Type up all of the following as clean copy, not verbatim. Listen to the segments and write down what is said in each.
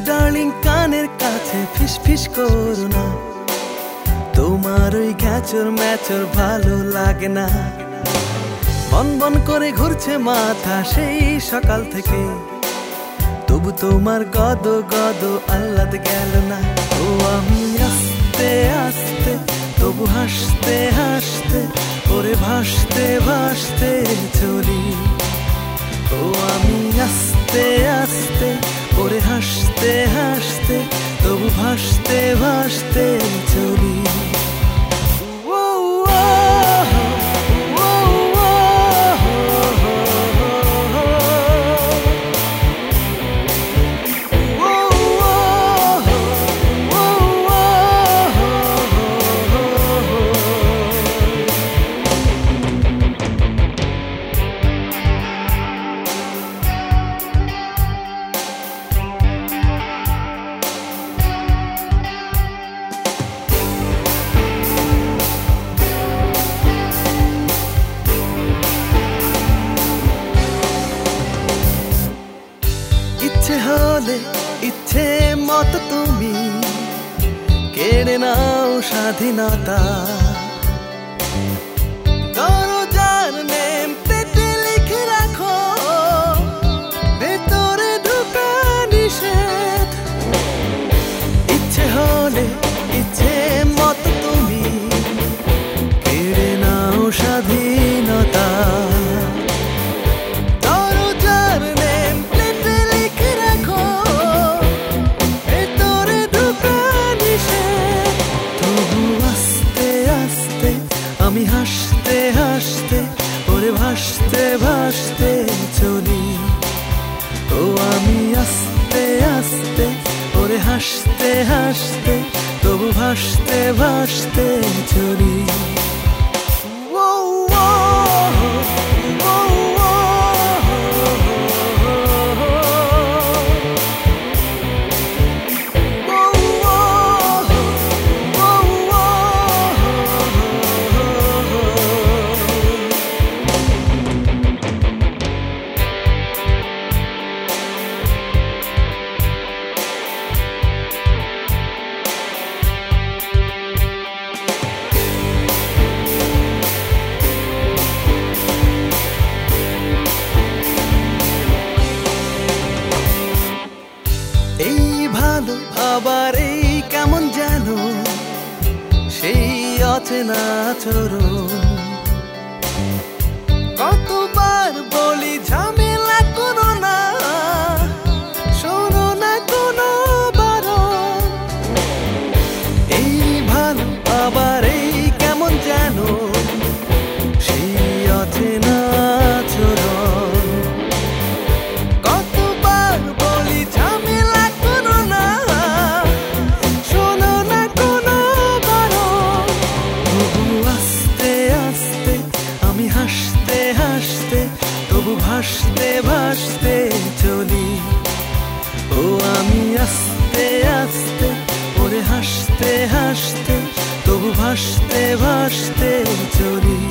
Darling কানের কাছে ফিস ফিস করো না, তোমার ওই ঘ্যাচর ম্যাচর ভালো লাগে না। বন বন করে ঘুরছে মাথা সেই সকাল থেকে, তবু তোমার গদ গদ আহ্লাদ গেল না। ও আমি আস্তে আস্তে তবু হাসতে হাসতে ওরে ভাসতে ভাসতে চলি। ও আমি আস্তে আস্তে ওরে হাসতে হাসতে তবু ভাসতে ভাসতে চলি। ইচ্ছে হলে ইচ্ছে মতো তুমি কেড়ে নাও স্বাধীনতা, দরজার নেম পেতে লিখে রাখো ভেতরে ঢোকা নিষেধ। ইচ্ছে হলে ইচ্ছে মতো তুমি কেড়ে নাও স্বাধীনতা, আমি হাসতে হাসতে ওরে ভাসতে ভাসতে চলি। ও আমি আস্তে আস্তে ওরে হাসতে হাসতে তবু ভাসতে ভাসতে চলি। এই ভালো আবার এই কেমন যেন সেই অচেনা আচরণ, কতবার বলি ঝামেলা করো না, শোনো না কোনো বারণ। এই ভালো আবার এই কেমন যেন সেই অচেনা আচরণ, কতবার বলি ঝামেলা করো না, শোনো না কোনো বারণ। তবু আস্তে আস্তে আমি হাসতে হাসতে তবু ভাসতে ভাসতে চলি। ও আমি আস্তে আস্তে ওরে হাসতে হাসতে তবু ভাসতে ভাসতে চলি।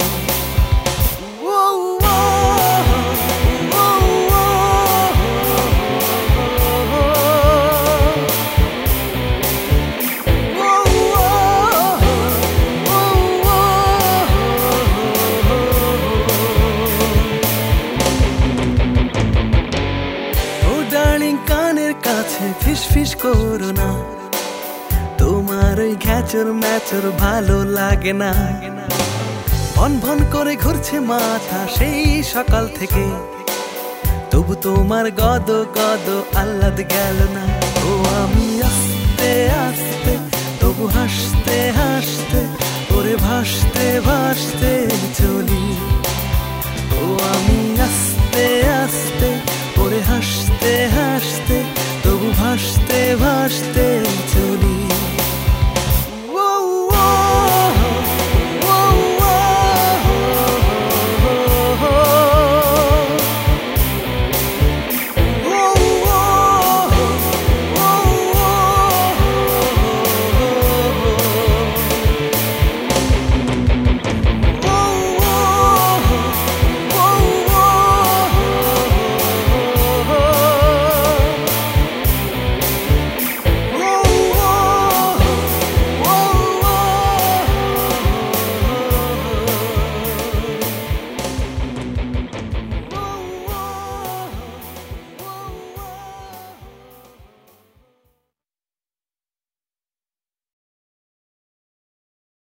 কানের কাছে ফিস ফিস করো না, তোমার ওই ঘ্যাচর ম্যাচর ভালো লাগে না। ভন ভন করে ঘুরছে মাথা সেই সকাল থেকে, তবু তোমার গদ গদ আহ্লাদ গেল না। ও আমি আস্তে আস্তে তবু হাসতে হাসতে ওরে ভাসতে ভাসতে চলি। ও আমি